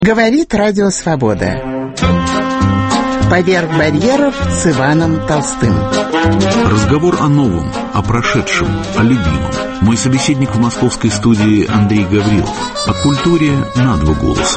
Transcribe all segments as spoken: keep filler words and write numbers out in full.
Говорит Радио Свобода. Поверх барьеров с Иваном Толстым. Разговор о новом, о прошедшем, о любимом. Мой собеседник в московской студии Андрей Гаврилов. О культуре на два голоса.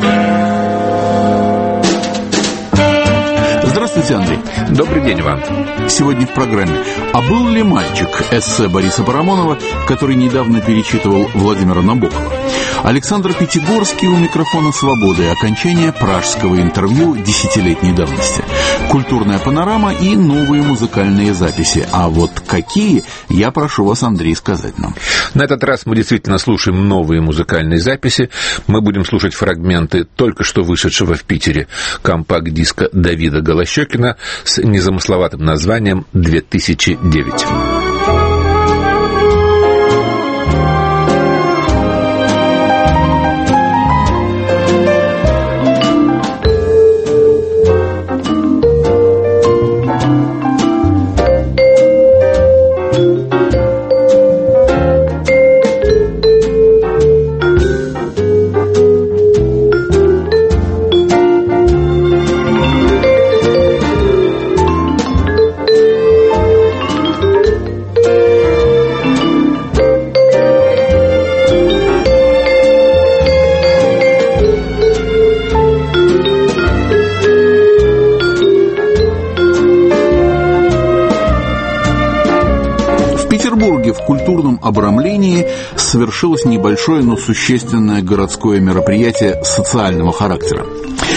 Здравствуйте, Андрей. Добрый день, Иван. Сегодня в программе «А был ли мальчик?» эссе Бориса Парамонова, который недавно перечитывал Владимира Набокова. Александр Пятигорский у микрофона «Свободы». Окончание пражского интервью десятилетней давности. Культурная панорама и новые музыкальные записи. А вот какие, я прошу вас, Андрей, сказать нам. На этот раз мы действительно слушаем новые музыкальные записи. Мы будем слушать фрагменты только что вышедшего в Питере компакт-диска Давида Голощёкина с незамысловатым названием «две тысячи девять». В культурном обрамлении совершилось небольшое, но существенное городское мероприятие социального характера.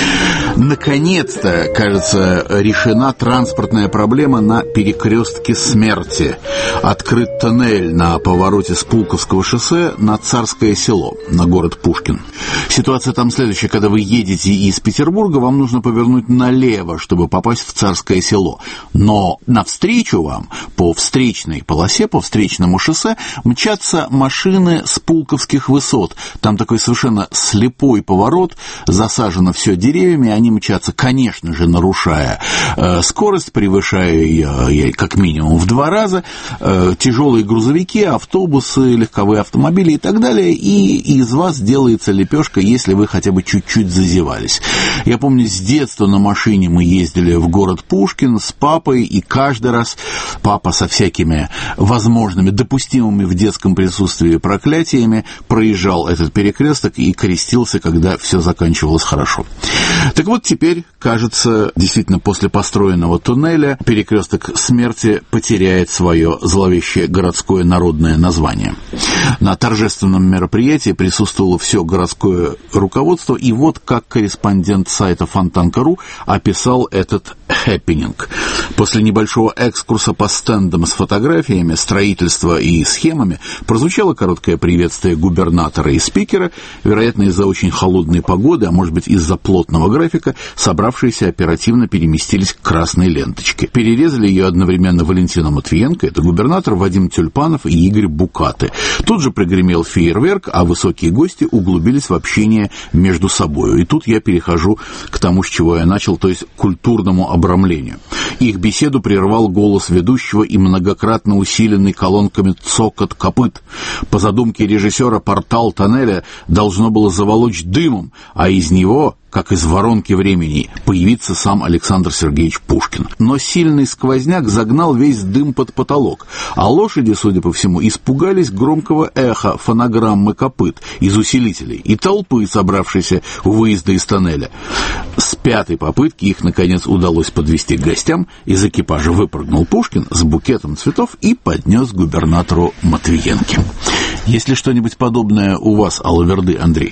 Наконец-то, кажется, решена транспортная проблема на перекрестке Смерти. Открыт тоннель на повороте с Пулковского шоссе на Царское село, на город Пушкин. Ситуация там следующая. Когда вы едете из Петербурга, вам нужно повернуть налево, чтобы попасть в Царское село. Но навстречу вам, по встречной полосе, по встречному шоссе, мчатся машины с Пулковских высот. Там такой совершенно слепой поворот, засажено все деревьями, они мчатся, конечно же, нарушая э, скорость, превышая ее как минимум в два раза, э, тяжелые грузовики, автобусы, легковые автомобили и так далее, и из вас делается лепешка, если вы хотя бы чуть-чуть зазевались. Я помню, с детства на машине мы ездили в город Пушкин с папой, и каждый раз папа со всякими возможными, допустимыми в детском присутствии проклятиями проезжал этот перекресток и крестился, когда все заканчивалось хорошо. Так вот, теперь, кажется, действительно, после построенного туннеля перекресток Смерти потеряет свое зловещее городское народное название. На торжественном мероприятии присутствовало все городское руководство, и вот как корреспондент сайта фонтанка точка ру описал этот хэппининг. После небольшого экскурса по стендам с фотографиями, строительства и схемами прозвучало короткое приветствие губернатора и спикера, вероятно, из-за очень холодной погоды, а может быть, из-за плотного графика, собравшиеся оперативно переместились к красной ленточке. Перерезали ее одновременно Валентина Матвиенко, это губернатор, Вадим Тюльпанов и Игорь Букаты. Тут же прогремел фейерверк, а высокие гости углубились в общение между собой. И тут я перехожу к тому, с чего я начал, то есть к культурному обрамлению. Их беседу прервал голос ведущего и многократно усиленный колонками цокот копыт. По задумке режиссера портал тоннеля должно было заволочь дымом, а из него, как из воронки времени, появится сам Александр Сергеевич Пушкин. Но сильный сквозняк загнал весь дым под потолок, а лошади, судя по всему, испугались громкого эха фонограммы копыт из усилителей и толпы, собравшейся у выезда из тоннеля. С пятой попытки их, наконец, удалось подвести к гостям. Из экипажа выпрыгнул Пушкин с букетом цветов и поднес губернатору Матвиенке. Есть ли что-нибудь подобное у вас, Алаверды, Андрей?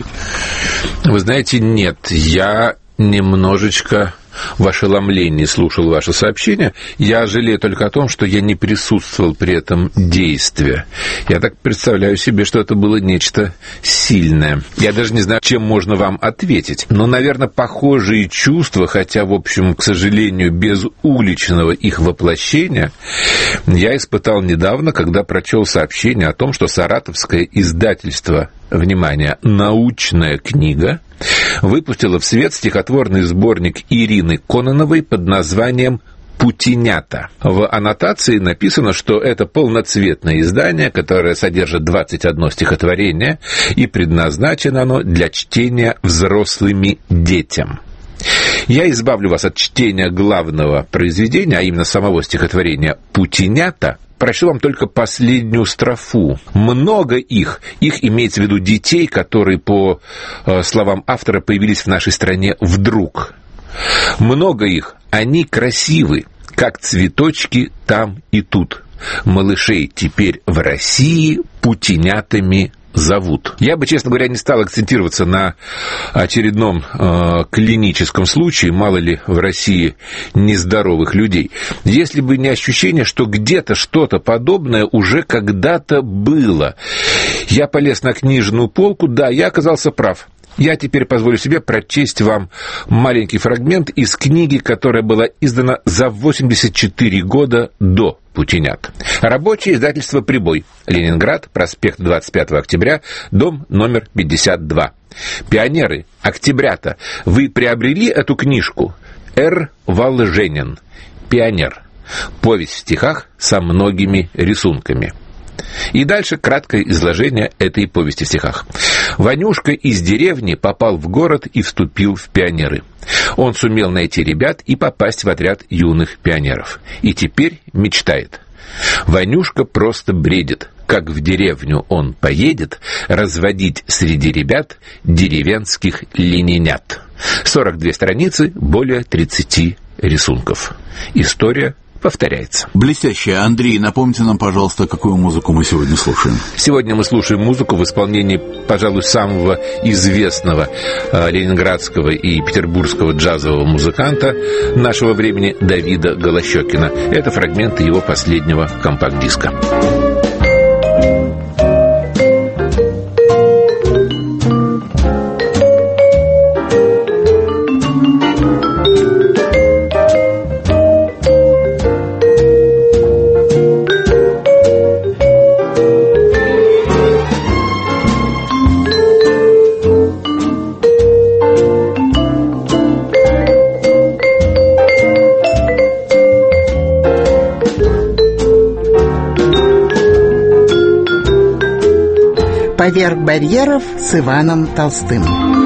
Вы знаете, нет. Я немножечко в ошеломлении слушал ваше сообщение. Я жалею только о том, что я не присутствовал при этом действии. Я так представляю себе, что это было нечто сильное. Я даже не знаю, чем можно вам ответить. Но, наверное, похожие чувства, хотя, в общем, к сожалению, без уличного их воплощения, я испытал недавно, когда прочел сообщение о том, что саратовское издательство, внимание, «Научная книга» выпустила в свет стихотворный сборник Ирины Кононовой под названием «Путинята». В аннотации написано, что это полноцветное издание, которое содержит двадцать одно стихотворение, и предназначено оно для чтения взрослыми детям. Я избавлю вас от чтения главного произведения, а именно самого стихотворения «Путинята». Прочту вам только последнюю строфу. Много их, их имеется в виду детей, которые, по э, словам автора, появились в нашей стране вдруг. Много их, они красивы, как цветочки там и тут. Малышей теперь в России путинятами зовут. Я бы, честно говоря, не стал акцентироваться на очередном э, клиническом случае, мало ли в России нездоровых людей, если бы не ощущение, что где-то что-то подобное уже когда-то было. Я полез на книжную полку, да, я оказался прав. Я теперь позволю себе прочесть вам маленький фрагмент из книги, которая была издана за восемьдесят четыре года до «Путинят». Рабочее издательство «Прибой». Ленинград, проспект двадцать пятого октября, дом номер пятьдесят два. Пионеры, октябрята, вы приобрели эту книжку? Р. Волженин. Пионер. Повесть в стихах со многими рисунками. И дальше краткое изложение этой повести в стихах. Ванюшка из деревни попал в город и вступил в пионеры. Он сумел найти ребят и попасть в отряд юных пионеров. И теперь мечтает. Ванюшка просто бредит. Как в деревню он поедет разводить среди ребят деревенских ленинят. сорок две страницы, более тридцати рисунков. История повторяется. Блестяще. Андрей, напомните нам, пожалуйста, какую музыку мы сегодня слушаем. Сегодня мы слушаем музыку в исполнении, пожалуй, самого известного э, ленинградского и петербургского джазового музыканта нашего времени Давида Голощёкина. Это фрагменты его последнего компакт-диска. «Поверх барьеров» с Иваном Толстым.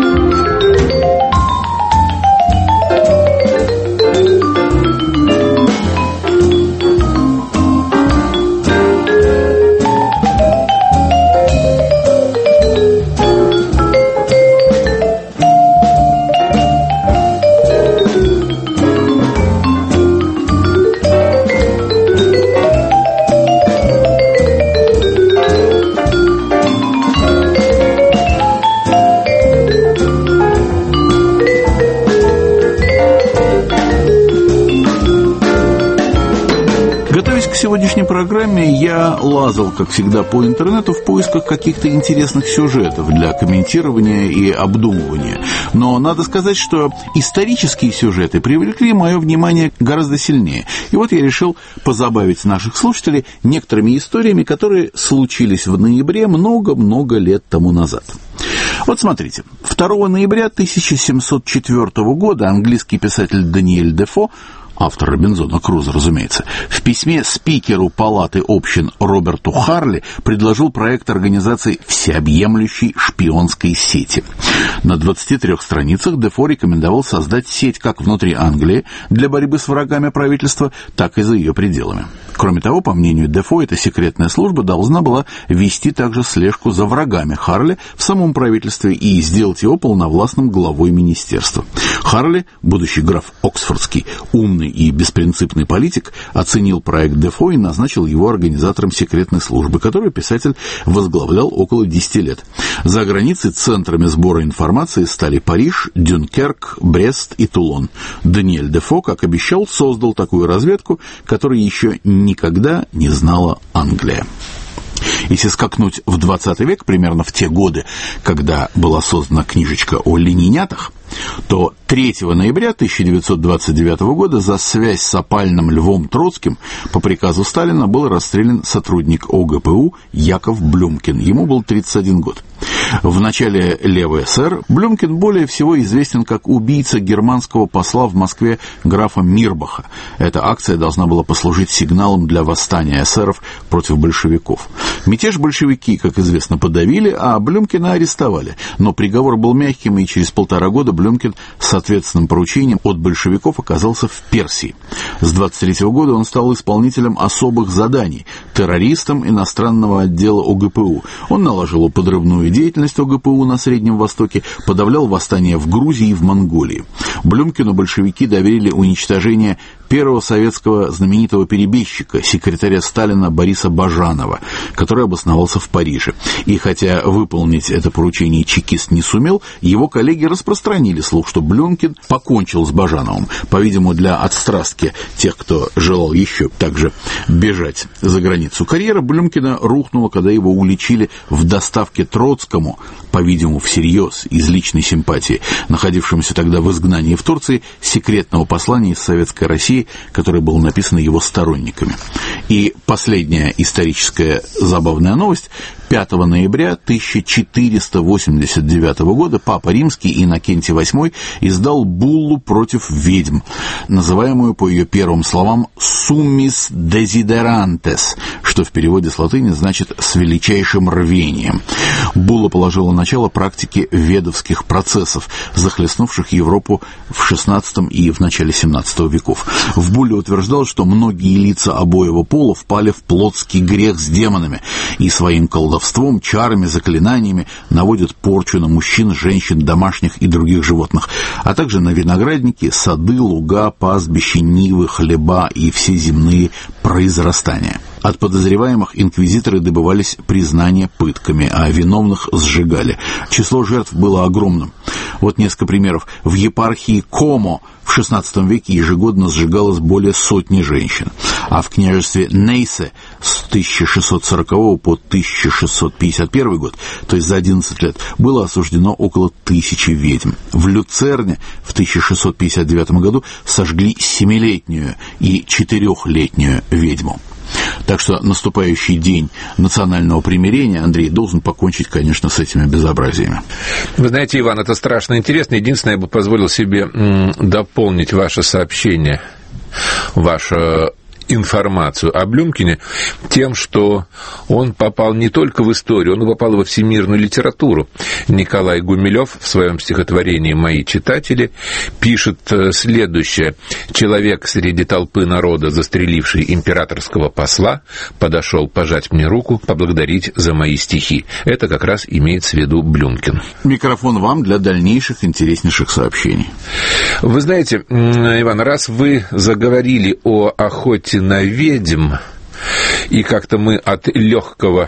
К сегодняшней программе я лазал, как всегда, по интернету в поисках каких-то интересных сюжетов для комментирования и обдумывания. Но надо сказать, что исторические сюжеты привлекли мое внимание гораздо сильнее. И вот я решил позабавить наших слушателей некоторыми историями, которые случились в ноябре много-много лет тому назад. Вот смотрите, второго ноября тысяча семьсот четвёртого года английский писатель Даниэль Дефо, автор «Робинзона Крузо», разумеется, в письме спикеру Палаты общин Роберту Харли предложил проект организации всеобъемлющей шпионской сети. На двадцати трёх страницах Дефо рекомендовал создать сеть как внутри Англии для борьбы с врагами правительства, так и за ее пределами. Кроме того, по мнению Дефо, эта секретная служба должна была вести также слежку за врагами Харли в самом правительстве и сделать его полновластным главой министерства. Харли, будущий граф Оксфордский, умный и беспринципный политик, оценил проект Дефо и назначил его организатором секретной службы, которую писатель возглавлял около десяти лет. За границей центрами сбора информации стали Париж, Дюнкерк, Брест и Тулон. Даниэль Дефо, как обещал, создал такую разведку, которой еще никогда не знала Англия. Если скакнуть в двадцатый век, примерно в те годы, когда была создана книжечка о ленинятах, то третьего ноября тысяча девятьсот двадцать девятого года за связь с опальным Львом Троцким по приказу Сталина был расстрелян сотрудник ОГПУ Яков Блюмкин. Ему был тридцать один год. В начале левой эсер Блюмкин более всего известен как убийца германского посла в Москве графа Мирбаха. Эта акция должна была послужить сигналом для восстания эсеров против большевиков. Мятеж большевики, как известно, подавили, а Блюмкина арестовали. Но приговор был мягким, и через полтора года Блюмкин с ответственным поручением от большевиков оказался в Персии. С двадцать третьего года он стал исполнителем особых заданий, террористом иностранного отдела о гэ пэ у. Он наложил подрывную деятельность о гэ пэ у на Среднем Востоке, подавлял восстания в Грузии и в Монголии. Блюмкину большевики доверили уничтожение первого советского знаменитого перебежчика, секретаря Сталина Бориса Бажанова, который обосновался в Париже. И хотя выполнить это поручение чекист не сумел, его коллеги распространили слух, что Блюмкин покончил с Бажановым, по-видимому, для отстрастки тех, кто желал еще также бежать за границу. Карьера Блюмкина рухнула, когда его уличили в доставке Троцкому, по-видимому, всерьез, из личной симпатии, находившемуся тогда в изгнании в Турции, секретного послания из Советской России, которое было написано его сторонниками. И последняя историческая забавная новость. пятого ноября тысяча четыреста восемьдесят девятого года Папа Римский Иннокентий восьмой издал буллу против ведьм, называемую по ее первым словам «summis desiderantes», что в переводе с латыни значит «с величайшим рвением». Булла положила начало практике ведовских процессов, захлестнувших Европу в шестнадцатом и в начале семнадцатого веков. В булле утверждалось, что многие лица обоего пола впали в плотский грех с демонами и своим колдовством, чарами, заклинаниями наводят порчу на мужчин, женщин, домашних и других животных, а также на виноградники, сады, луга, пастбища, нивы, хлеба и все земные произрастания. От подозреваемых инквизиторы добывались признания пытками, а виновных сжигали. Число жертв было огромным. Вот несколько примеров. В епархии Комо в шестнадцатом веке ежегодно сжигалось более сотни женщин, а в княжестве Нейсе с тысяча шестьсот сорокового по тысяча шестьсот пятьдесят первый год, то есть за одиннадцать лет, было осуждено около тысячи ведьм. В Люцерне в тысяча шестьсот пятьдесят девятом году сожгли семилетнюю и четырехлетнюю ведьму. Так что наступающий день национального примирения, Андрей, должен покончить, конечно, с этими безобразиями. Вы знаете, Иван, это страшно интересно. Единственное, я бы позволил себе м, дополнить ваше сообщение, ваше информацию о Блюмкине тем, что он попал не только в историю, он попал во всемирную литературу. Николай Гумилев в своем стихотворении «Мои читатели» пишет следующее. «Человек среди толпы народа, застреливший императорского посла, подошел пожать мне руку, поблагодарить за мои стихи». Это как раз имеется в виду Блюмкин. Микрофон вам для дальнейших интереснейших сообщений. Вы знаете, Иван, раз вы заговорили о охоте на ведьм, и как-то мы от легкого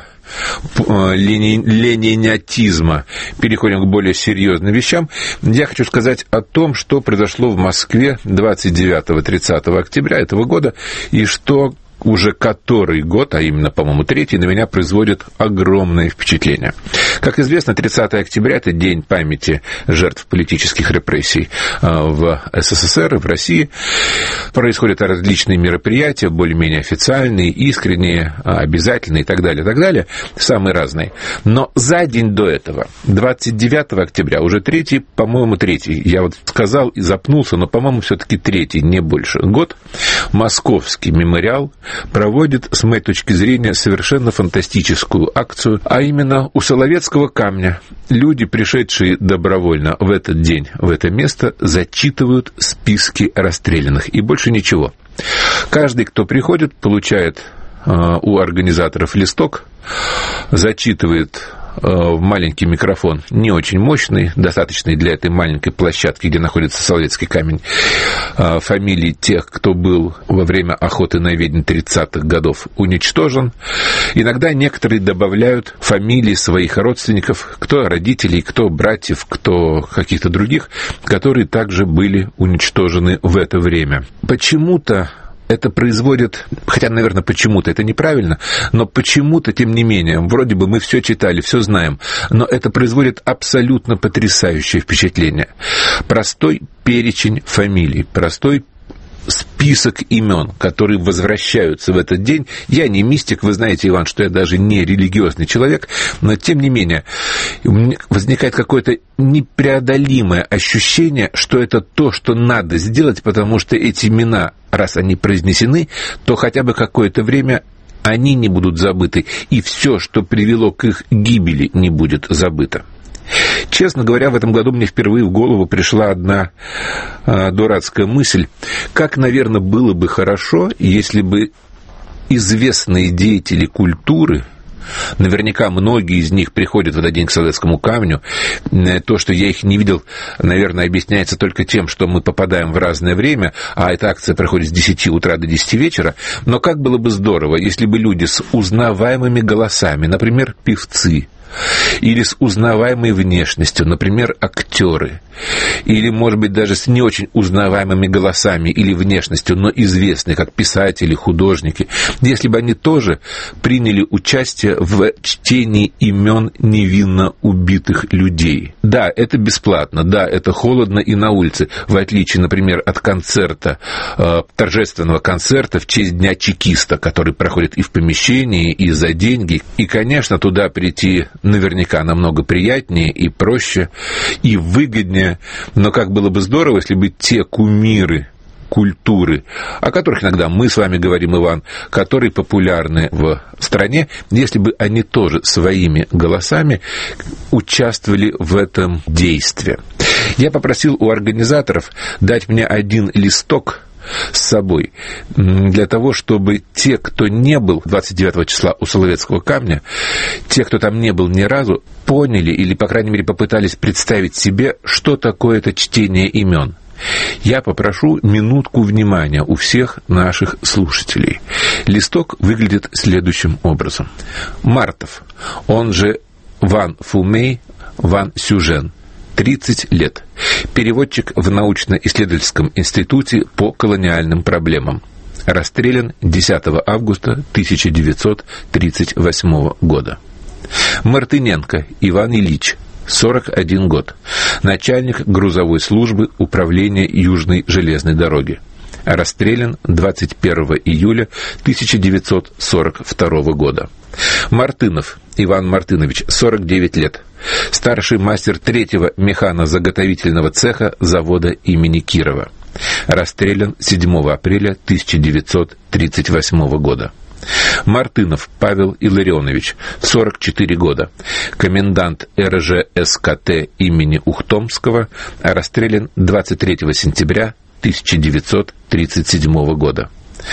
ленинятизма переходим к более серьезным вещам, я хочу сказать о том, что произошло в Москве двадцать девятого-тридцатого октября этого года, и что уже который год, а именно, по-моему, третий, на меня производит огромное впечатление. Как известно, тридцатого октября – это день памяти жертв политических репрессий в эс эс эс эр и в России. Происходят различные мероприятия, более-менее официальные, искренние, обязательные и так далее, и так далее, самые разные. Но за день до этого, двадцать девятого октября, уже третий, по-моему, третий, я вот сказал и запнулся, но, по-моему, все-таки третий, не больше, год, Московский мемориал проводит, с моей точки зрения, совершенно фантастическую акцию, а именно у Соловецкого камня люди, пришедшие добровольно в этот день, в это место, зачитывают списки расстрелянных, и больше ничего. Каждый, кто приходит, получает э, у организаторов листок, зачитывает в маленький микрофон, не очень мощный, достаточный для этой маленькой площадки, где находится Соловецкий камень, фамилии тех, кто был во время охоты на ведьм тридцатых годов уничтожен. Иногда некоторые добавляют фамилии своих родственников, кто родителей, кто братьев, кто каких-то других, которые также были уничтожены в это время. Почему-то это производит, хотя, наверное, почему-то это неправильно, но почему-то, тем не менее, вроде бы мы все читали, все знаем, но это производит абсолютно потрясающее впечатление. Простой перечень фамилий, простой список имен, которые возвращаются в этот день. Я не мистик, вы знаете, Иван, что я даже не религиозный человек, но тем не менее возникает какое-то непреодолимое ощущение, что это то, что надо сделать, потому что эти имена, раз они произнесены, то хотя бы какое-то время они не будут забыты, и все, что привело к их гибели, не будет забыто. Честно говоря, в этом году мне впервые в голову пришла одна э, дурацкая мысль. Как, наверное, было бы хорошо, если бы известные деятели культуры, наверняка многие из них приходят в этот день к Соловецкому камню, то, что я их не видел, наверное, объясняется только тем, что мы попадаем в разное время, а эта акция проходит с десяти утра до десяти вечера, но как было бы здорово, если бы люди с узнаваемыми голосами, например, певцы, или с узнаваемой внешностью, например, актеры, или, может быть, даже с не очень узнаваемыми голосами или внешностью, но известные, как писатели, художники, если бы они тоже приняли участие в чтении имен невинно убитых людей. Да, это бесплатно, да, это холодно и на улице, в отличие, например, от концерта, э, торжественного концерта в честь Дня чекиста, который проходит и в помещении, и за деньги, и, конечно, туда прийти наверняка намного приятнее и проще, и выгоднее. Но как было бы здорово, если бы те кумиры культуры, о которых иногда мы с вами говорим, Иван, которые популярны в стране, если бы они тоже своими голосами участвовали в этом действии. Я попросил у организаторов дать мне один листок с собой, для того, чтобы те, кто не был двадцать девятого числа у Соловецкого камня, те, кто там не был ни разу, поняли или, по крайней мере, попытались представить себе, что такое это чтение имен. Я попрошу минутку внимания у всех наших слушателей. Листок выглядит следующим образом. Мартов, он же Ван Фумей Ван Сюжен, тридцать лет. Переводчик в научно-исследовательском институте по колониальным проблемам. Расстрелян десятого августа тысяча девятьсот тридцать восьмого года. Мартыненко Иван Ильич, сорок один год. Начальник грузовой службы управления Южной железной дороги. Расстрелян двадцать первого июля тысяча девятьсот сорок второго года. Мартынов Иван Мартынович, сорок девять лет. Старший мастер третьего механозаготовительного цеха завода имени Кирова. Расстрелян седьмого апреля тысяча девятьсот тридцать восьмого года. Мартынов Павел Илларионович, сорок четыре года. Комендант эр жэ эс ка тэ имени Ухтомского. Расстрелян двадцать третьего сентября тысяча девятьсот тридцать седьмого года.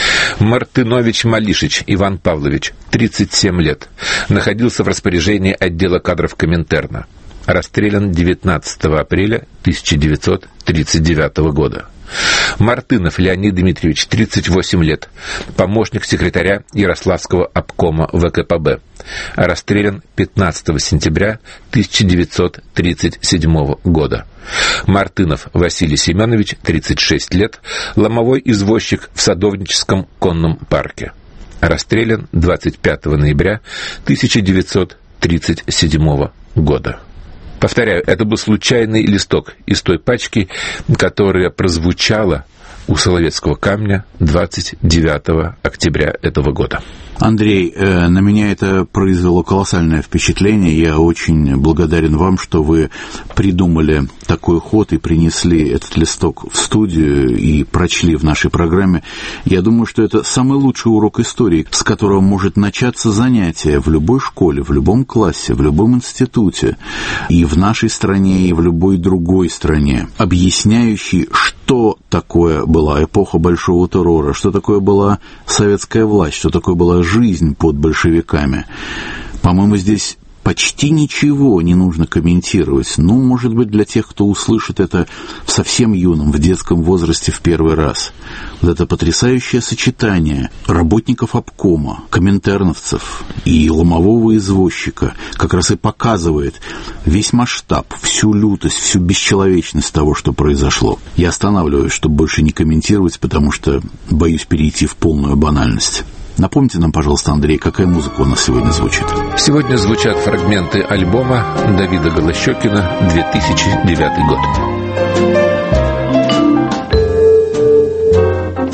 Мартынович Малишич Иван Павлович, тридцать семь лет. Находился в распоряжении отдела кадров Коминтерна. Расстрелян девятнадцатого апреля тысяча девятьсот тридцать девятого года. Мартынов Леонид Дмитриевич, тридцать восемь лет. Помощник секретаря Ярославского обкома вэ ка пэ бэ. Расстрелян пятнадцатого сентября тысяча девятьсот тридцать седьмого года. Мартынов Василий Семенович, тридцать шесть лет, ломовой извозчик в Садовническом конном парке. Расстрелян двадцать пятого ноября тысяча девятьсот тридцать седьмого года. Повторяю, это был случайный листок из той пачки, которая прозвучала у Соловецкого камня двадцать девятого октября этого года. Андрей, на меня это произвело колоссальное впечатление. Я очень благодарен вам, что вы придумали такой ход и принесли этот листок в студию и прочли в нашей программе. Я думаю, что это самый лучший урок истории, с которого может начаться занятие в любой школе, в любом классе, в любом институте, и в нашей стране, и в любой другой стране, объясняющий, что такое была эпоха Большого террора, что такое была советская власть, что такое была жизнь под большевиками. По-моему, здесь почти ничего не нужно комментировать. Ну, может быть, для тех, кто услышит это в совсем юном, в детском возрасте в первый раз. Вот это потрясающее сочетание работников обкома, коминтерновцев и ломового извозчика как раз и показывает весь масштаб, всю лютость, всю бесчеловечность того, что произошло. Я останавливаюсь, чтобы больше не комментировать, потому что боюсь перейти в полную банальность. Напомните нам, пожалуйста, Андрей, какая музыка у нас сегодня звучит? Сегодня звучат фрагменты альбома Давида Голощёкина, две тысячи девятый год.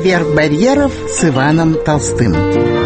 «Поверх барьеров» с Иваном Толстым.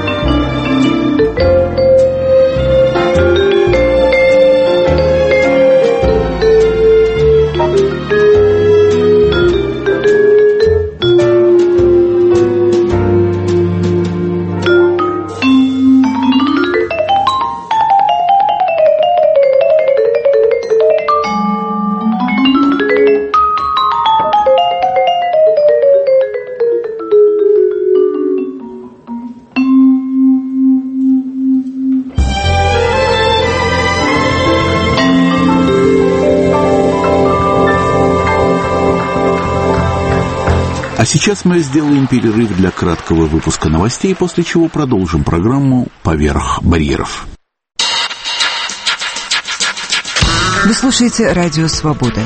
А сейчас мы сделаем перерыв для краткого выпуска новостей, после чего продолжим программу «Поверх барьеров». Вы слушаете «Радио Свобода».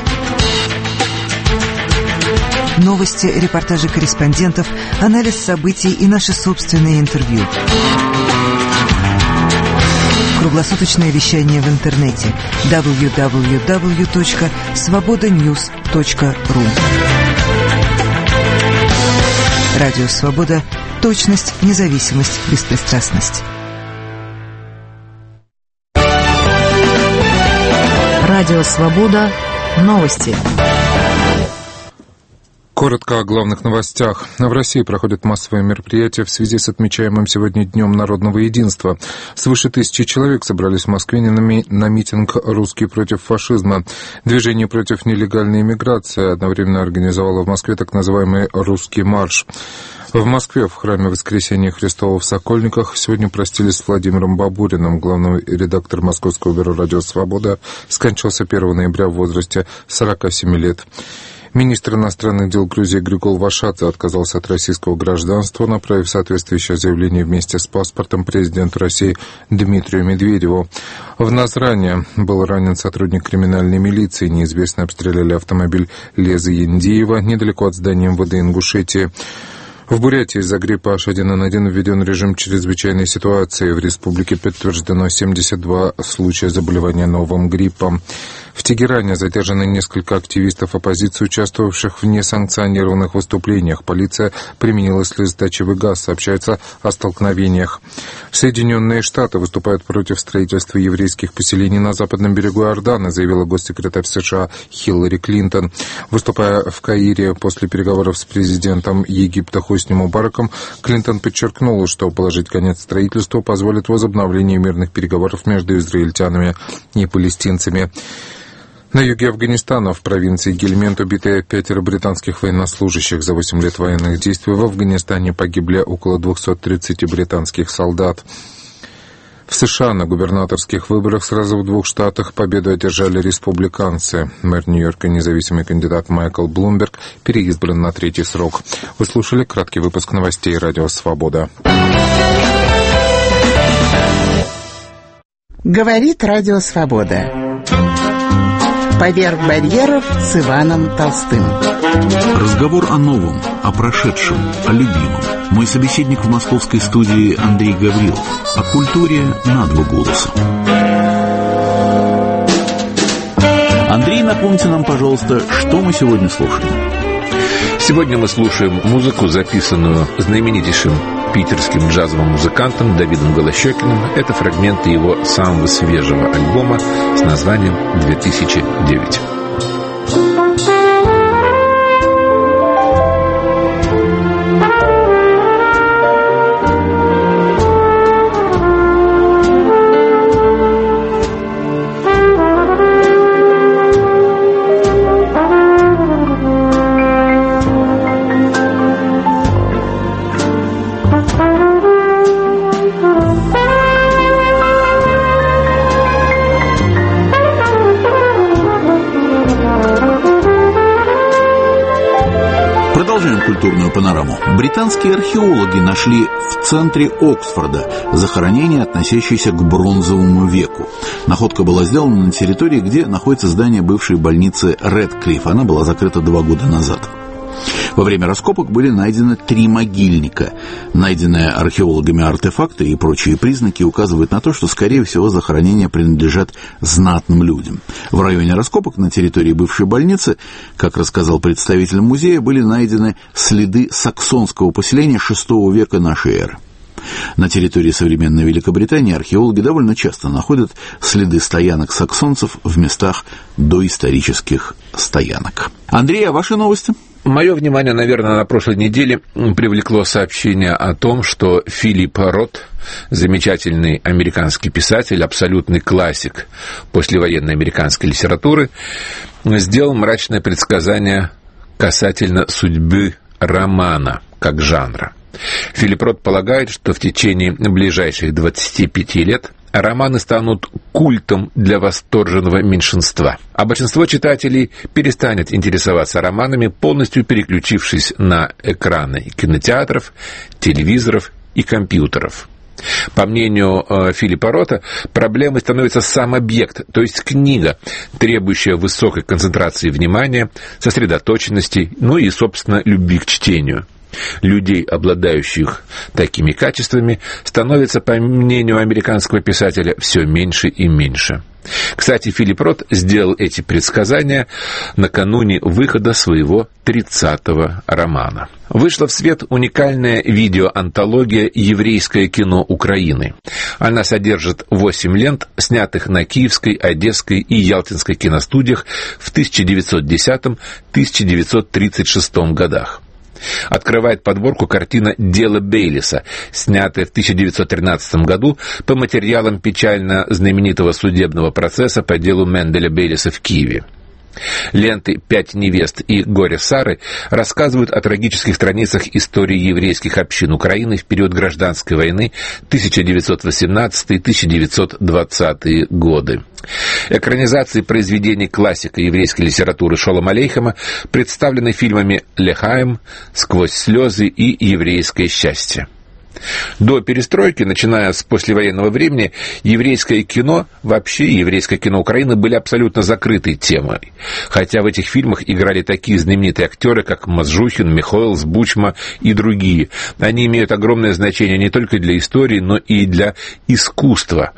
Новости, репортажи корреспондентов, анализ событий и наши собственные интервью. Круглосуточное вещание в интернете дабл ю дабл ю дабл ю точка свобода ньюс точка ру. Радио Свобода. Точность, независимость, беспристрастность. Радио Свобода. Новости. Коротко о главных новостях. В России проходят массовые мероприятия в связи с отмечаемым сегодня Днем народного единства. Свыше тысячи человек собрались в Москве на митинг «Русские против фашизма». Движение против нелегальной иммиграции одновременно организовало в Москве так называемый «Русский марш». В Москве в храме Воскресения Христова в Сокольниках сегодня простились с Владимиром Бабуриным. Главный редактор Московского бюро «Радио Свобода» скончался первого ноября в возрасте сорока семи лет. Министр иностранных дел Грузии Григол Вашадзе отказался от российского гражданства, направив соответствующее заявление вместе с паспортом президенту России Дмитрию Медведеву. В Назране был ранен сотрудник криминальной милиции. Неизвестные обстреляли автомобиль Лезы Яндиева недалеко от здания эм вэ дэ Ингушетии. В Бурятии из-за гриппа эйч один эн один введен режим чрезвычайной ситуации. В республике подтверждено семьдесят два случая заболевания новым гриппом. В Тегеране задержаны несколько активистов оппозиции, участвовавших в несанкционированных выступлениях. Полиция применила слезоточивый газ. Сообщается о столкновениях. Соединенные Штаты выступают против строительства еврейских поселений на западном берегу Иордана, заявила госсекретарь США Хиллари Клинтон. Выступая в Каире после переговоров с президентом Египта Хосни Мубараком, Клинтон подчеркнула, что положить конец строительству позволит возобновление мирных переговоров между израильтянами и палестинцами. На юге Афганистана, в провинции Гельмент, убиты пятеро британских военнослужащих. За восемь лет военных действий в Афганистане погибли около двухсот тридцати британских солдат. В США на губернаторских выборах сразу в двух штатах победу одержали республиканцы. Мэр Нью-Йорка, независимый кандидат Майкл Блумберг, переизбран на третий срок. Вы слушали краткий выпуск новостей «Радио Свобода». Говорит «Радио Свобода». «Поверх барьеров» с Иваном Толстым. Разговор о новом, о прошедшем, о любимом. Мой собеседник в московской студии Андрей Гаврилов. О культуре на два голоса. Андрей, напомните нам, пожалуйста, что мы сегодня слушаем. Сегодня мы слушаем музыку, записанную знаменитейшим питерским джазовым музыкантом Давидом Голощёкиным. Это фрагменты его самого свежего альбома с названием «две тысячи девять». Культурную панораму. Британские археологи нашли в центре Оксфорда захоронение, относящееся к бронзовому веку. Находка была сделана на территории, где находится здание бывшей больницы Рэдклифф. Она была закрыта два года назад. Во время раскопок были найдены три могильника. Найденные археологами артефакты и прочие признаки указывают на то, что, скорее всего, захоронения принадлежат знатным людям. В районе раскопок на территории бывшей больницы, как рассказал представитель музея, были найдены следы саксонского поселения шестого века нашей эры. На территории современной Великобритании археологи довольно часто находят следы стоянок саксонцев в местах доисторических стоянок. Андрей, а ваши новости? Мое внимание, наверное, на прошлой неделе привлекло сообщение о том, что Филипп Рот, замечательный американский писатель, абсолютный классик послевоенной американской литературы, сделал мрачное предсказание касательно судьбы романа как жанра. Филипп Рот полагает, что в течение ближайших двадцати пяти лет романы станут культом для восторженного меньшинства, а большинство читателей перестанет интересоваться романами, полностью переключившись на экраны кинотеатров, телевизоров и компьютеров. По мнению э, Филиппа Рота, проблемой становится сам объект, то есть книга, требующая высокой концентрации внимания, сосредоточенности, ну и, собственно, любви к чтению. Людей, обладающих такими качествами, становится, по мнению американского писателя, все меньше и меньше. Кстати, Филипп Рот сделал эти предсказания накануне выхода своего тридцатого романа. Вышла в свет уникальная видеоантология «Еврейское кино Украины». Она содержит восемь лент, снятых на Киевской, Одесской и Ялтинской киностудиях в тысяча девятьсот десятом — тысяча девятьсот тридцать шестом годах. Открывает подборку картина «Дело Бейлиса», снятая в тысяча девятьсот тринадцатом году по материалам печально знаменитого судебного процесса по делу Менделя Бейлиса в Киеве. Ленты «Пять невест» и «Горе Сары» рассказывают о трагических страницах истории еврейских общин Украины в период гражданской войны тысяча девятьсот восемнадцатый — тысяча девятьсот двадцатые годы. Экранизации произведений классика еврейской литературы Шолома Алейхема представлены фильмами «Лехаим», «Сквозь слезы» и «Еврейское счастье». До перестройки, начиная с послевоенного времени, еврейское кино, вообще еврейское кино Украины, были абсолютно закрытой темой. Хотя в этих фильмах играли такие знаменитые актеры, как Мазжухин, Михоэлс, Бучма и другие. Они имеют огромное значение не только для истории, но и для искусства.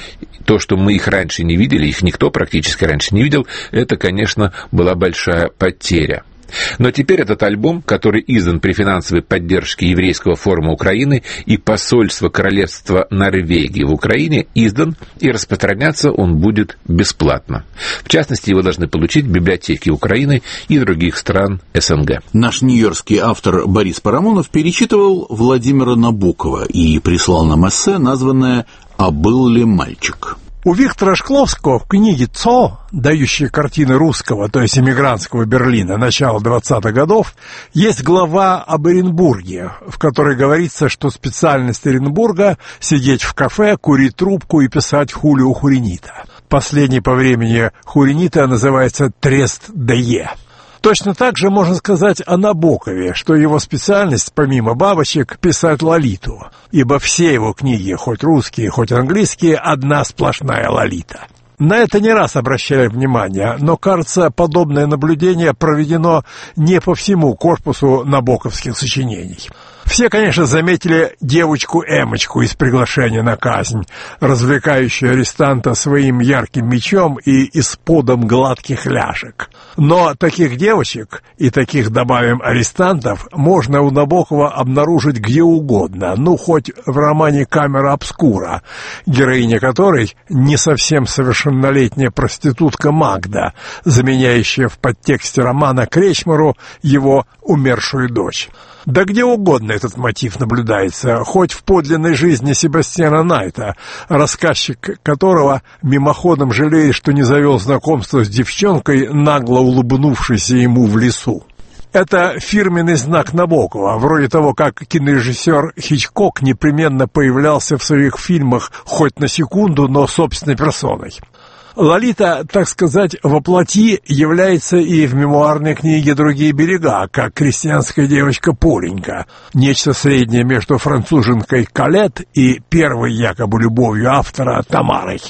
То, что мы их раньше не видели, их никто практически раньше не видел, это, конечно, была большая потеря. Но теперь этот альбом, который издан при финансовой поддержке Еврейского форума Украины и посольства Королевства Норвегии в Украине, издан, и распространяться он будет бесплатно. В частности, его должны получить библиотеки Украины и других стран СНГ. Наш нью-йоркский автор Борис Парамонов перечитывал Владимира Набокова и прислал нам эссе, названное «А был ли мальчик?». У Виктора Шкловского в книге «Цо», дающей картины русского, то есть эмигрантского Берлина начала двадцатых годов, есть глава об Оренбурге, в которой говорится, что специальность Оренбурга — сидеть в кафе, курить трубку и писать Хулио Хуринита. Последний по времени Хуринита называется Трест Дее. Точно так же можно сказать о Набокове, что его специальность, помимо бабочек, писать Лолиту, ибо все его книги, хоть русские, хоть английские, одна сплошная Лолита. На это не раз обращали внимание, но, кажется, подобное наблюдение проведено не по всему корпусу набоковских сочинений. Все, конечно, заметили девочку-эмочку из «Приглашения на казнь», развлекающую арестанта своим ярким мечом и исподом гладких ляжек. Но таких девочек и таких, добавим, арестантов можно у Набокова обнаружить где угодно, ну, хоть в романе «Камера обскура», героиня которой не совсем совершеннолетняя проститутка Магда, заменяющая в подтексте романа Кречмару его умершую дочь. Да где угодно этот мотив наблюдается, хоть в подлинной жизни Себастьяна Найта, рассказчик которого мимоходом жалеет, что не завел знакомство с девчонкой, нагло улыбнувшейся ему в лесу. Это фирменный знак Набокова, вроде того, как кинорежиссер Хичкок непременно появлялся в своих фильмах хоть на секунду, но собственной персоной. Лолита, так сказать, воплоти является и в мемуарной книге «Другие берега», как крестьянская девочка Поленька, нечто среднее между француженкой Калет и первой якобы любовью автора Тамарой.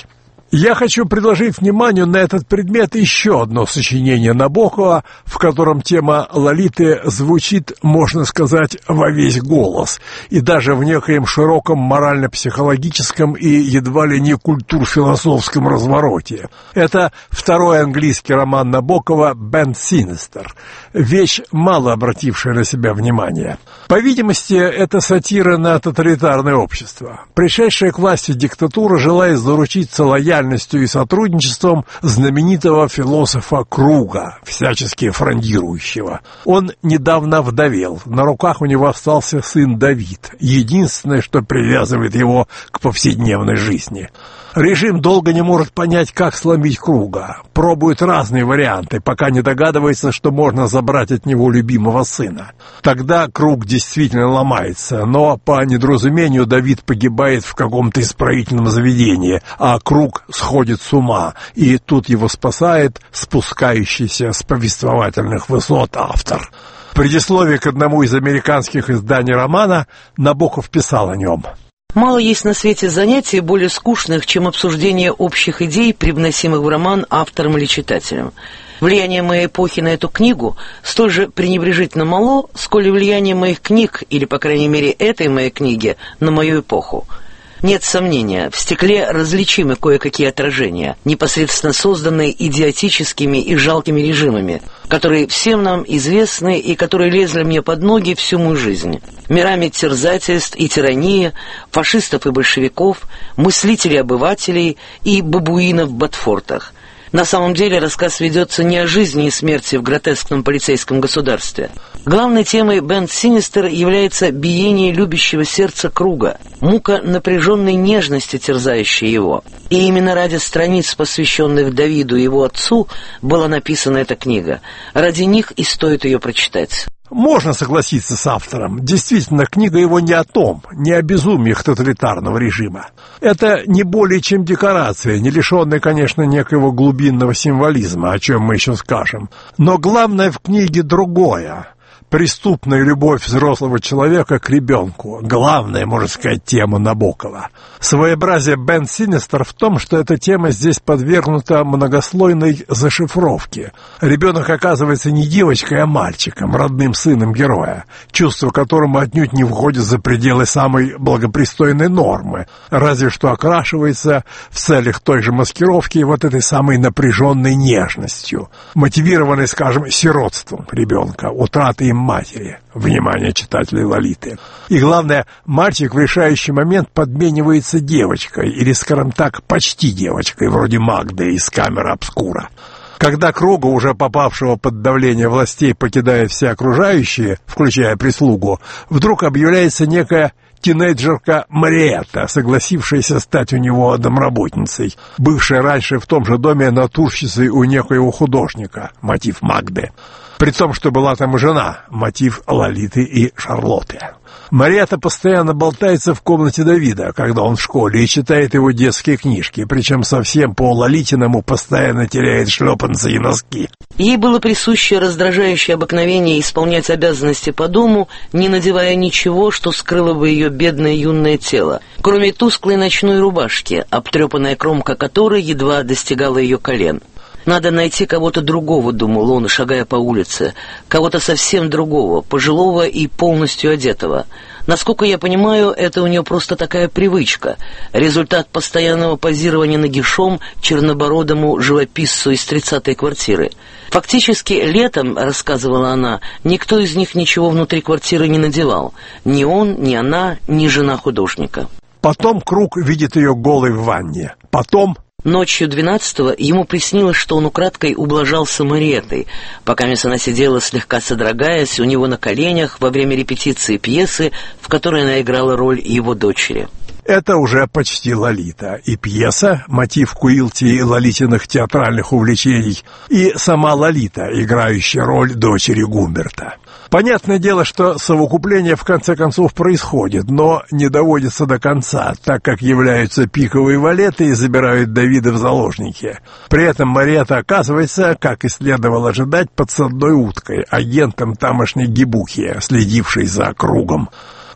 Я хочу предложить вниманию на этот предмет еще одно сочинение Набокова, в котором тема Лолиты звучит, можно сказать, во весь голос, и даже в некоем широком морально-психологическом и едва ли не культур-философском развороте. Это второй английский роман Набокова «Ben Sinister», вещь, мало обратившая на себя внимание. По видимости, это сатира на тоталитарное общество. Пришедшая к власти диктатура желает заручиться лояльностью и сотрудничеством знаменитого философа Круга, всячески фрондирующего. Он недавно вдовел, на руках у него остался сын Давид, единственное, что привязывает его к повседневной жизни. Режим долго не может понять, как сломить Круга, пробует разные варианты, пока не догадывается, что можно забрать от него любимого сына. Тогда Круг действительно ломается, но по недоразумению Давид погибает в каком-то исправительном заведении, а Круг сходит с ума, и тут его спасает спускающийся с повествовательных высот автор. В предисловии к одному из американских изданий романа Набоков писал о нем. Мало есть на свете занятий более скучных, чем обсуждение общих идей, привносимых в роман автором или читателем. Влияние моей эпохи на эту книгу столь же пренебрежительно мало, сколь и влияние моих книг, или, по крайней мере, этой моей книги, на мою эпоху. Нет сомнения, в стекле различимы кое-какие отражения, непосредственно созданные идиотическими и жалкими режимами, которые всем нам известны и которые лезли мне под ноги всю мою жизнь. Мирами терзательств и тирании, фашистов и большевиков, мыслителей-обывателей и бабуинов в ботфортах. На самом деле рассказ ведется не о жизни и смерти в гротескном полицейском государстве. Главной темой «Ben Sinister» является биение любящего сердца Круга, мука напряженной нежности, терзающая его. И именно ради страниц, посвященных Давиду и его отцу, была написана эта книга. Ради них и стоит ее прочитать. Можно согласиться с автором. Действительно, книга его не о том, не о безумиях тоталитарного режима. Это не более чем декорация, не лишенная, конечно, некоего глубинного символизма, о чем мы еще скажем. Но главное в книге другое. Преступная любовь взрослого человека к ребенку. Главная, можно сказать, тема Набокова. Своеобразие «Ben Sinister» в том, что эта тема здесь подвергнута многослойной зашифровке. Ребенок оказывается не девочкой, а мальчиком, родным сыном героя, чувство которому отнюдь не выходит за пределы самой благопристойной нормы, разве что окрашивается в целях той же маскировки вот этой самой напряженной нежностью, мотивированной, скажем, сиротством ребенка, утратой им матери. Внимание читателей Лолиты. И главное, мальчик в решающий момент подменивается девочкой, или, скажем так, почти девочкой, вроде Магды из камеры обскура. Когда Круга, уже попавшего под давление властей, покидает все окружающие, включая прислугу, вдруг объявляется некая тинейджерка Мариетта, согласившаяся стать у него домработницей, бывшая раньше в том же доме натурщицей у некоего художника, мотив Магды. При том, что была там и жена, мотив Лолиты и Шарлотты. Мариетта постоянно болтается в комнате Давида, когда он в школе, и читает его детские книжки, причем совсем по Лолитиному постоянно теряет шлепанцы и носки. Ей было присуще раздражающее обыкновение исполнять обязанности по дому, не надевая ничего, что скрыло бы ее бедное юное тело, кроме тусклой ночной рубашки, обтрепанная кромка которой едва достигала ее колен. «Надо найти кого-то другого», — думал он, шагая по улице, «кого-то совсем другого, пожилого и полностью одетого. Насколько я понимаю, это у нее просто такая привычка, результат постоянного позирования нагишом чернобородому живописцу из тридцатой квартиры. Фактически, летом, — рассказывала она, — никто из них ничего внутри квартиры не надевал, ни он, ни она, ни жена художника». Потом Круг видит ее голой в ванне. Потом... Ночью двенадцатого ему приснилось, что он украдкой ублажался Мариеттой, пока мисс она сидела, слегка содрогаясь, у него на коленях во время репетиции пьесы, в которой она играла роль его дочери. Это уже почти Лолита. И пьеса, мотив Куилти и Лолитиных театральных увлечений, и сама Лолита, играющая роль дочери Гумберта. Понятное дело, что совокупление в конце концов происходит, но не доводится до конца, так как являются пиковые валеты и забирают Давида в заложники. При этом Мариетта оказывается, как и следовало ожидать, подсадной уткой, агентом тамошней гибухи, следившей за Кругом.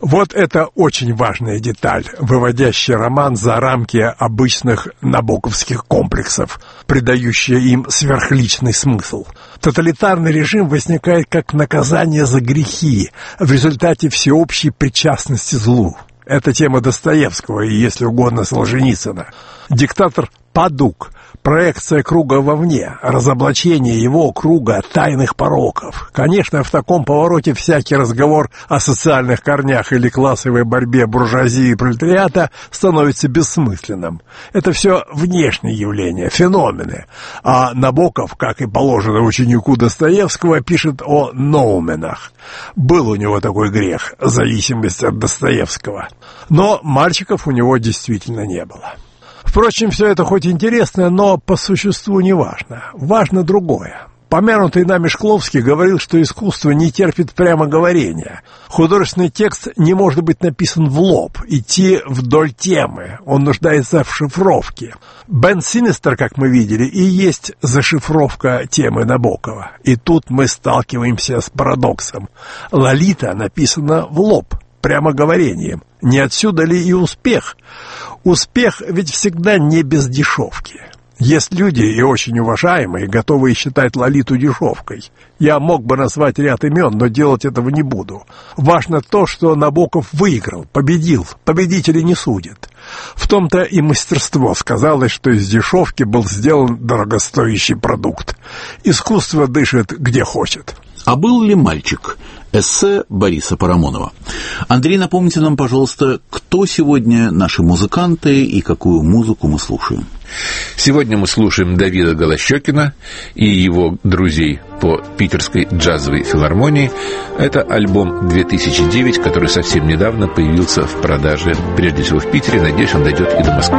Вот это очень важная деталь, выводящая роман за рамки обычных набоковских комплексов, придающая им сверхличный смысл. Тоталитарный режим возникает как наказание за грехи в результате всеобщей причастности злу. Это тема Достоевского и, если угодно, Солженицына. Диктатор Падук, проекция круга вовне, разоблачение его круга тайных пороков. Конечно, в таком повороте всякий разговор о социальных корнях или классовой борьбе буржуазии и пролетариата становится бессмысленным. Это все внешние явления, феномены. А Набоков, как и положено ученику Достоевского, пишет о ноуменах. Был у него такой грех, зависимость от Достоевского. Но мальчиков у него действительно не было. Впрочем, все это хоть интересно, но по существу не важно. Важно другое. Помянутый нами Шкловский говорил, что искусство не терпит прямо говорения. Художественный текст не может быть написан в лоб, идти вдоль темы. Он нуждается в шифровке. Бен Синистер, как мы видели, и есть зашифровка темы Набокова. И тут мы сталкиваемся с парадоксом. Лолита написана в лоб, прямо говорением. Не отсюда ли и успех? Успех ведь всегда не без дешевки. Есть люди, и очень уважаемые, готовые считать Лолиту дешевкой. Я мог бы назвать ряд имен, но делать этого не буду. Важно то, что Набоков выиграл, победил. Победители не судят. В том-то и мастерство сказалось, что из дешевки был сделан дорогостоящий продукт. Искусство дышит где хочет. А был ли мальчик? Эссе Бориса Парамонова. Андрей, напомните нам, пожалуйста, кто сегодня наши музыканты и какую музыку мы слушаем? Сегодня мы слушаем Давида Голощёкина и его друзей по Питерской джазовой филармонии. Это альбом две тысячи девять, который совсем недавно появился в продаже, прежде всего в Питере. Надеюсь, он дойдет и до Москвы.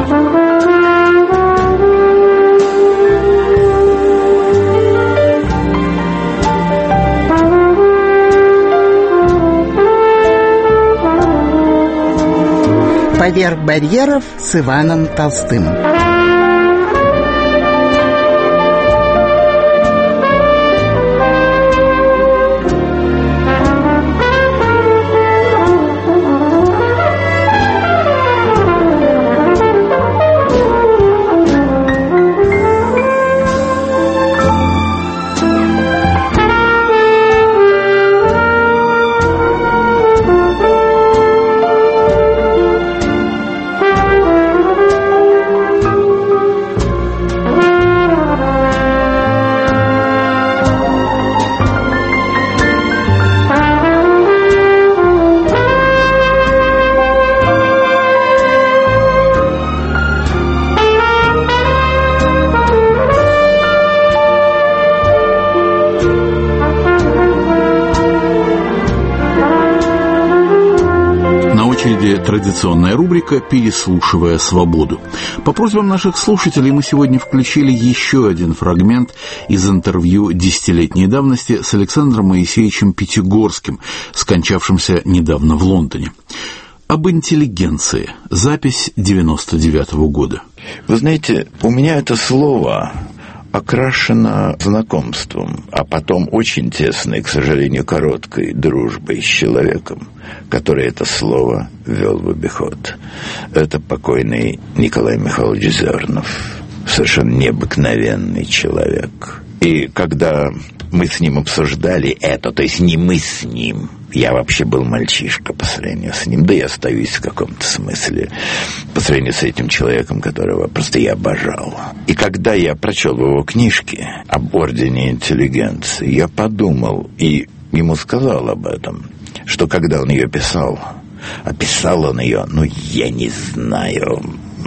«Поверх барьеров» с Иваном Толстым. Традиционная рубрика «Переслушивая свободу». По просьбам наших слушателей мы сегодня включили еще один фрагмент из интервью десятилетней давности с Александром Моисеевичем Пятигорским, скончавшимся недавно в Лондоне. Об интеллигенции. Запись девяносто девятого года. Вы знаете, у меня это слово окрашено знакомством, а потом очень тесной, к сожалению, короткой дружбой с человеком, который это слово ввел в обиход. Это покойный Николай Михайлович Зернов, совершенно необыкновенный человек. И когда мы с ним обсуждали это, то есть не мы с ним, я вообще был мальчишка по сравнению с ним, да и остаюсь в каком-то смысле по сравнению с этим человеком, которого просто я обожал. И когда я прочел его книжки об ордене интеллигенции, я подумал и ему сказал об этом, что когда он ее писал, а писал он ее, ну, я не знаю,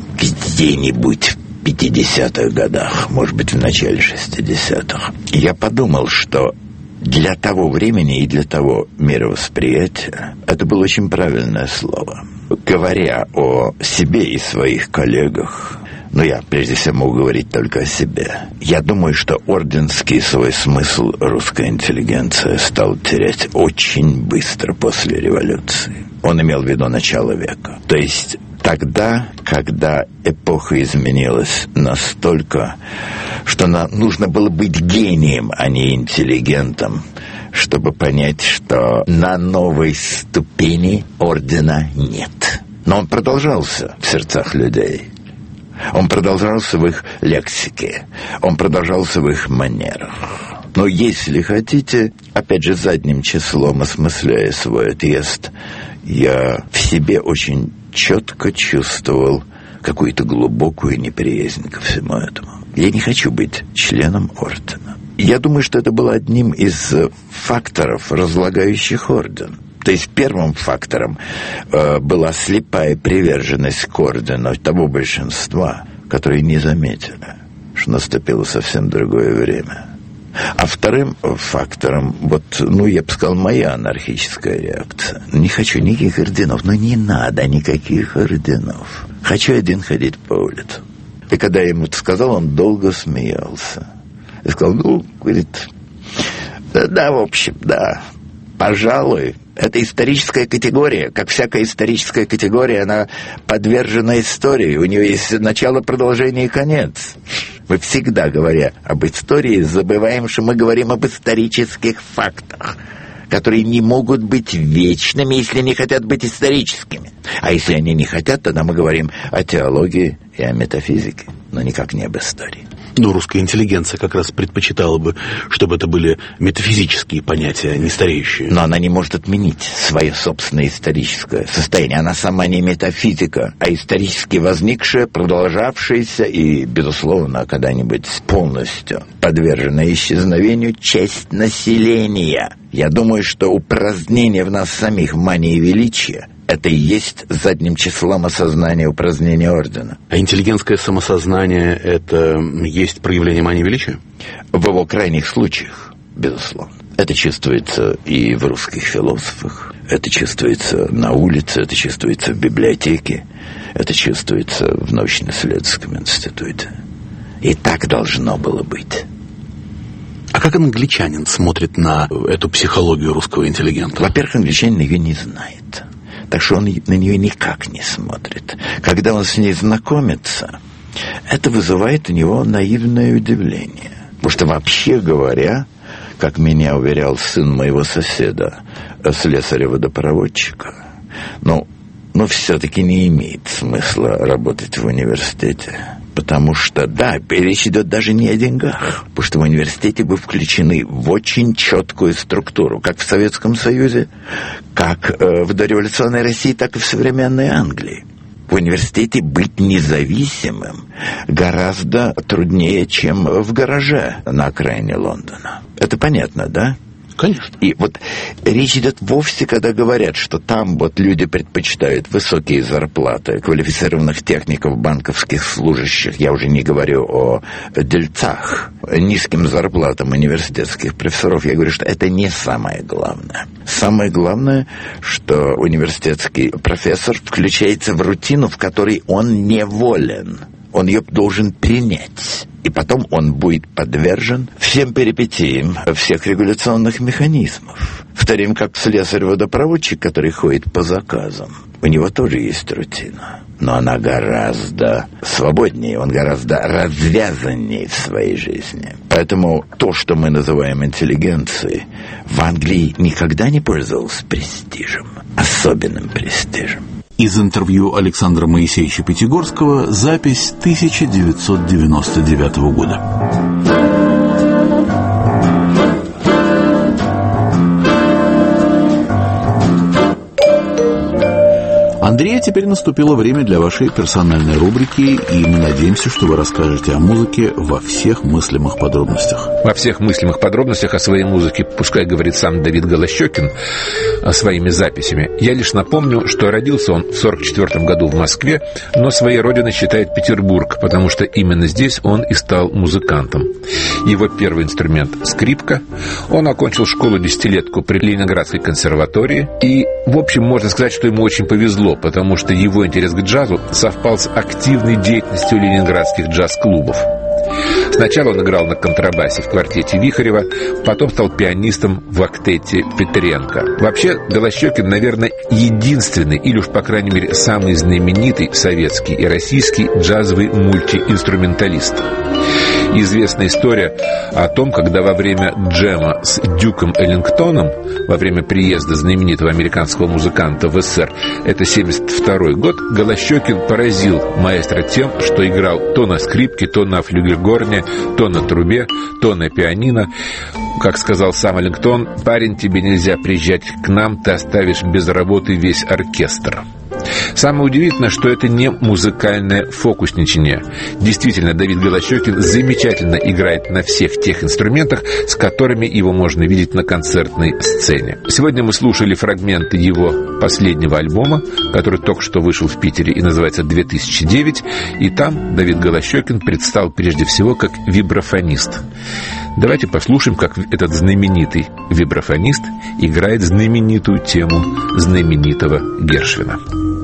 где-нибудь в пятидесятых годах, может быть, в начале шестидесятых, я подумал, что для того времени и для того мировосприятия это было очень правильное слово. Говоря о себе и своих коллегах, но я прежде всего могу говорить только о себе, я думаю, что орденский свой смысл русская интеллигенция стала терять очень быстро после революции. Он имел в виду начало века. То есть тогда, когда эпоха изменилась настолько, что на, нужно было быть гением, а не интеллигентом, чтобы понять, что на новой ступени ордена нет. Но он продолжался в сердцах людей. Он продолжался в их лексике. Он продолжался в их манерах. Но если хотите, опять же, задним числом осмысляя свой отъезд, я в себе очень четко чувствовал какую-то глубокую неприязнь ко всему этому. Я не хочу быть членом ордена. Я думаю, что это было одним из факторов, разлагающих орден. То есть первым фактором э, была слепая приверженность к ордену того большинства, которые не заметили, что наступило совсем другое время. А вторым фактором, вот, ну, я бы сказал, моя анархическая реакция. Не хочу никаких орденов, но не надо никаких орденов. Хочу один ходить по улице. И когда я ему это сказал, он долго смеялся. Я сказал, ну, говорит, да, да, в общем, да, пожалуй, это историческая категория. Как всякая историческая категория, она подвержена истории. У нее есть начало, продолжение и конец. Мы всегда, говоря об истории, забываем, что мы говорим об исторических фактах, которые не могут быть вечными, если не хотят быть историческими. А если они не хотят, тогда мы говорим о теологии и о метафизике, но никак не об истории. Но русская интеллигенция как раз предпочитала бы, чтобы это были метафизические понятия, а не стареющие. Но она не может отменить свое собственное историческое состояние. Она сама не метафизика, а исторически возникшая, продолжавшаяся и, безусловно, когда-нибудь полностью подверженная исчезновению часть населения. Я думаю, что упразднение в нас самих мании величия — это и есть задним числом осознания упразднения ордена. А интеллигентское самосознание — это есть проявление мании величия? В его крайних случаях, безусловно. Это чувствуется и в русских философах, это чувствуется на улице, это чувствуется в библиотеке, это чувствуется в научно-исследовательском институте. И так должно было быть. А как англичанин смотрит на эту психологию русского интеллигента? Во-первых, англичанин ее не знает. Так что он на нее никак не смотрит. Когда он с ней знакомится, это вызывает у него наивное удивление. Потому что, вообще говоря, как меня уверял сын моего соседа, слесаря-водопроводчика, ну, ну все-таки не имеет смысла работать в университете. Потому что, да, речь идет даже не о деньгах. Потому что в университете вы включены в очень четкую структуру. Как в Советском Союзе, как э, в дореволюционной России, так и в современной Англии. В университете быть независимым гораздо труднее, чем в гараже на окраине Лондона. Это понятно, да? Конечно. И вот речь идет вовсе, когда говорят, что там вот люди предпочитают высокие зарплаты квалифицированных техников, банковских служащих, я уже не говорю о дельцах, низким зарплатам университетских профессоров. Я говорю, что это не самое главное. Самое главное, что университетский профессор включается в рутину, в которой он неволен. Он ее должен принять. И потом он будет подвержен всем перипетиям всех регуляционных механизмов. В то время как слесарь-водопроводчик, который ходит по заказам, у него тоже есть рутина. Но она гораздо свободнее, он гораздо развязаннее в своей жизни. Поэтому то, что мы называем интеллигенцией, в Англии никогда не пользовалось престижем, особенным престижем. Из интервью Александра Моисеевича Пятигорского, запись тысяча девятьсот девяносто девятого года. Андрей, теперь наступило время для вашей персональной рубрики, и мы надеемся, что вы расскажете о музыке во всех мыслимых подробностях. Во всех мыслимых подробностях о своей музыке пускай говорит сам Давид Голощёкин своими записями. Я лишь напомню, что родился он в сорок четвёртом году в Москве, но своей родиной считает Петербург, потому что именно здесь он и стал музыкантом. Его первый инструмент — скрипка. Он окончил школу-десятилетку при Ленинградской консерватории, и, в общем, можно сказать, что ему очень повезло, потому что его интерес к джазу совпал с активной деятельностью ленинградских джаз-клубов. Сначала он играл на контрабасе в квартете Вихарева, потом стал пианистом в октете Петренко. Вообще, Голощёкин, наверное, единственный, или уж, по крайней мере, самый знаменитый советский и российский джазовый мультиинструменталист. Известная история о том, когда во время джема с Дюком Эллингтоном, во время приезда знаменитого американского музыканта в СССР, это семьдесят второй год, Голощёкин поразил маэстро тем, что играл то на скрипке, то на флюгельгорне, то на трубе, то на пианино. Как сказал сам Эллингтон: «Парень, тебе нельзя приезжать к нам, ты оставишь без работы весь оркестр». Самое удивительное, что это не музыкальное фокусничание. Действительно, Давид Голощёкин замечательно играет на всех тех инструментах, с которыми его можно видеть на концертной сцене. Сегодня мы слушали фрагменты его последнего альбома, который только что вышел в Питере и называется «две тысячи девять», и там Давид Голощёкин предстал прежде всего как вибрафонист. Давайте послушаем, как этот знаменитый вибрафонист играет знаменитую тему знаменитого Гершвина.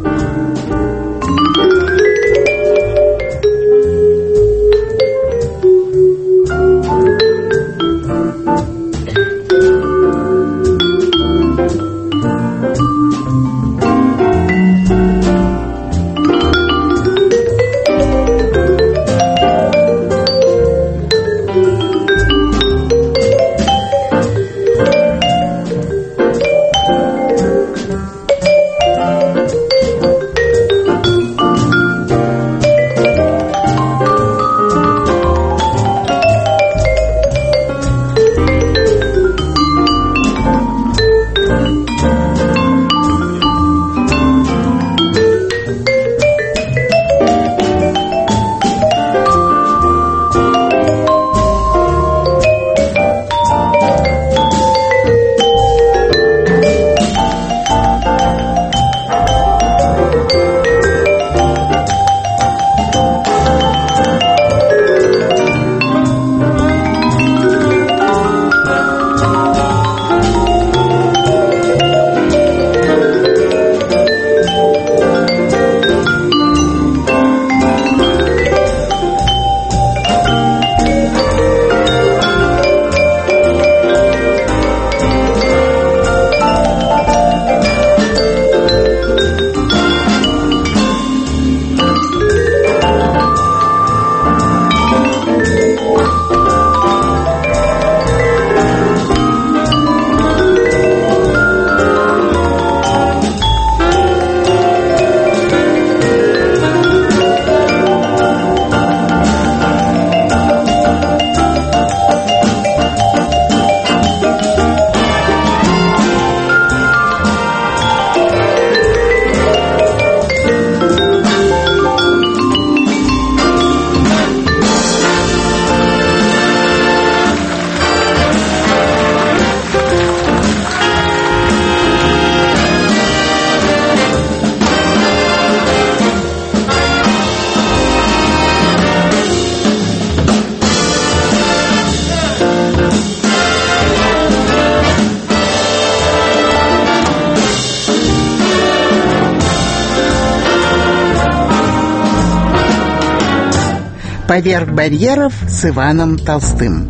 «Поверх барьеров» с Иваном Толстым.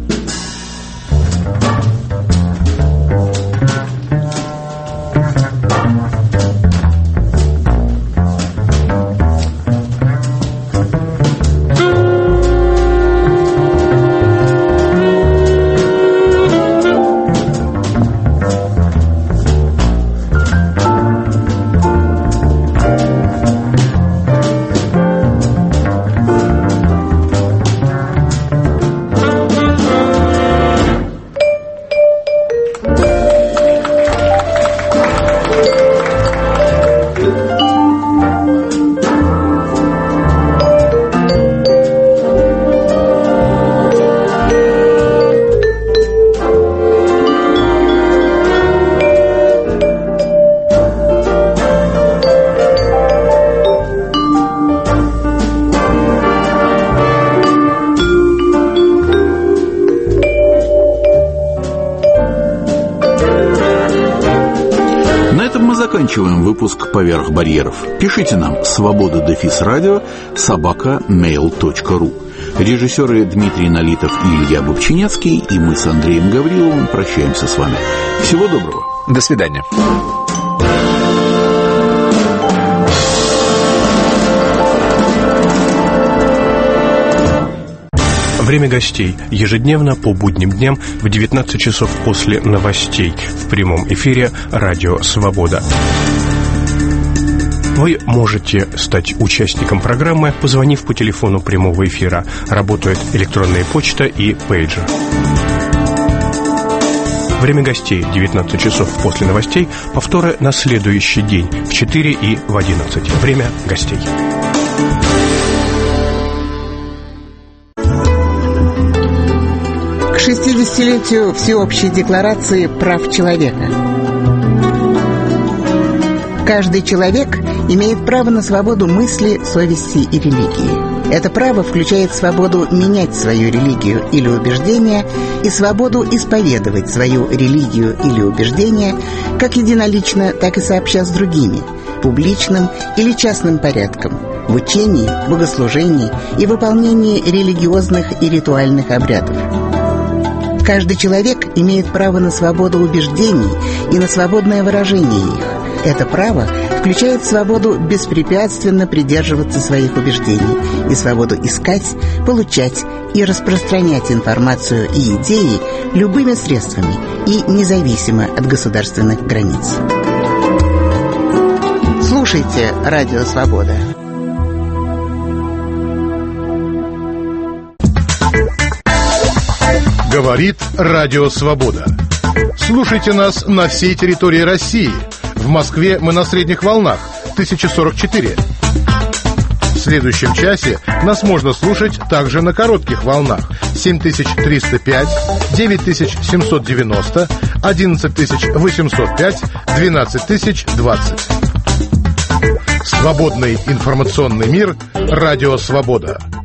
Заканчиваем выпуск «Поверх барьеров». Пишите нам свобода дефис радио собака мейл точка ру. Режиссеры Дмитрий Налитов и Илья Бобчинецкий, и мы с Андреем Гавриловым прощаемся с вами. Всего доброго. До свидания. Время гостей ежедневно по будним дням в девятнадцать часов после новостей в прямом эфире «Радио Свобода». Вы можете стать участником программы, позвонив по телефону прямого эфира. Работает электронная почта и пейджер. Время гостей девятнадцать часов после новостей, повторы на следующий день в четыре и в одиннадцать. Время гостей. К шестидесятилетию Всеобщей декларации прав человека. Каждый человек имеет право на свободу мысли, совести и религии. Это право включает свободу менять свою религию или убеждение и свободу исповедовать свою религию или убеждение как единолично, так и сообща с другими, публичным или частным порядком, в учении, богослужении и выполнении религиозных и ритуальных обрядов. Каждый человек имеет право на свободу убеждений и на свободное выражение их. Это право включает свободу беспрепятственно придерживаться своих убеждений и свободу искать, получать и распространять информацию и идеи любыми средствами и независимо от государственных границ. Слушайте «Радио Свобода». Говорит Радио Свобода. Слушайте нас на всей территории России. В Москве мы на средних волнах тысяча сорок четыре. В следующем часе нас можно слушать также на коротких волнах семь тысяч триста пять, девять тысяч семьсот девяносто, одиннадцать тысяч восемьсот пять, двенадцать тысяч двадцать. Свободный информационный мир. Радио Свобода.